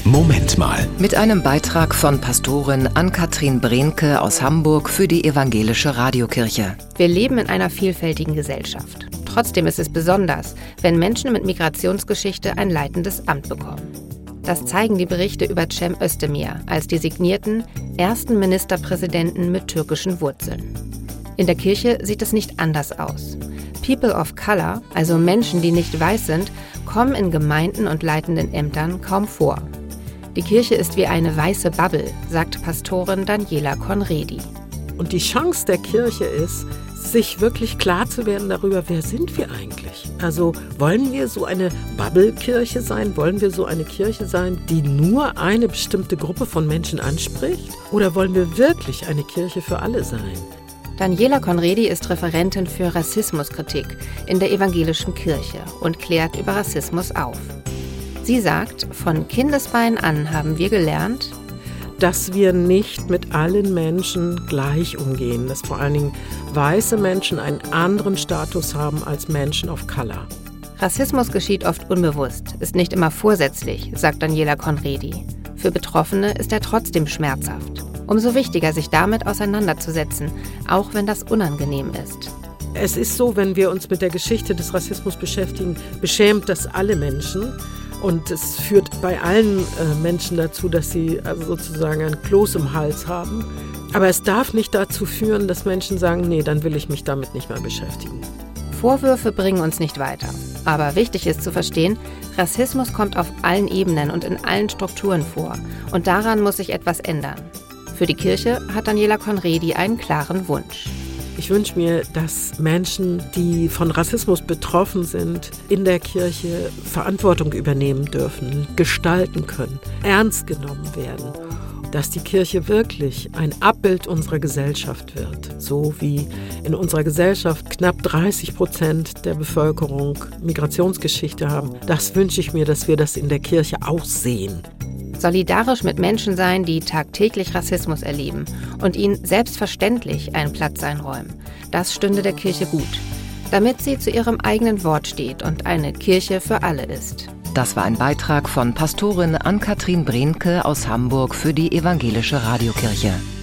Moment mal. Mit einem Beitrag von Pastorin Ann-Kathrin Brehnke aus Hamburg für die Evangelische Radiokirche. Wir leben in einer vielfältigen Gesellschaft. Trotzdem ist es besonders, wenn Menschen mit Migrationsgeschichte ein leitendes Amt bekommen. Das zeigen die Berichte über Cem Özdemir als designierten ersten Ministerpräsidenten mit türkischen Wurzeln. In der Kirche sieht es nicht anders aus. People of Color, also Menschen, die nicht weiß sind, kommen in Gemeinden und leitenden Ämtern kaum vor. Die Kirche ist wie eine weiße Bubble, sagt Pastorin Daniela Conredi. Und die Chance der Kirche ist, sich wirklich klar zu werden darüber, wer sind wir eigentlich? Also wollen wir so eine Bubble-Kirche sein? Wollen wir so eine Kirche sein, die nur eine bestimmte Gruppe von Menschen anspricht? Oder wollen wir wirklich eine Kirche für alle sein? Daniela Conredi ist Referentin für Rassismuskritik in der evangelischen Kirche und klärt über Rassismus auf. Sie sagt, von Kindesbeinen an haben wir gelernt, dass wir nicht mit allen Menschen gleich umgehen, dass vor allen Dingen weiße Menschen einen anderen Status haben als Menschen of Color. Rassismus geschieht oft unbewusst, ist nicht immer vorsätzlich, sagt Daniela Conredi. Für Betroffene ist er trotzdem schmerzhaft. Umso wichtiger, sich damit auseinanderzusetzen, auch wenn das unangenehm ist. Es ist so, wenn wir uns mit der Geschichte des Rassismus beschäftigen, beschämt das alle Menschen. Und es führt bei allen Menschen dazu, dass sie also sozusagen ein Kloß im Hals haben. Aber es darf nicht dazu führen, dass Menschen sagen, nee, dann will ich mich damit nicht mehr beschäftigen. Vorwürfe bringen uns nicht weiter. Aber wichtig ist zu verstehen, Rassismus kommt auf allen Ebenen und in allen Strukturen vor. Und daran muss sich etwas ändern. Für die Kirche hat Daniela Conredi einen klaren Wunsch. Ich wünsche mir, dass Menschen, die von Rassismus betroffen sind, in der Kirche Verantwortung übernehmen dürfen, gestalten können, ernst genommen werden. Dass die Kirche wirklich ein Abbild unserer Gesellschaft wird. So wie in unserer Gesellschaft knapp 30% der Bevölkerung Migrationsgeschichte haben. Das wünsche ich mir, dass wir das in der Kirche auch sehen. Solidarisch mit Menschen sein, die tagtäglich Rassismus erleben und ihnen selbstverständlich einen Platz einräumen. Das stünde der Kirche gut, damit sie zu ihrem eigenen Wort steht und eine Kirche für alle ist. Das war ein Beitrag von Pastorin Ann-Kathrin Brehnke aus Hamburg für die Evangelische Radiokirche.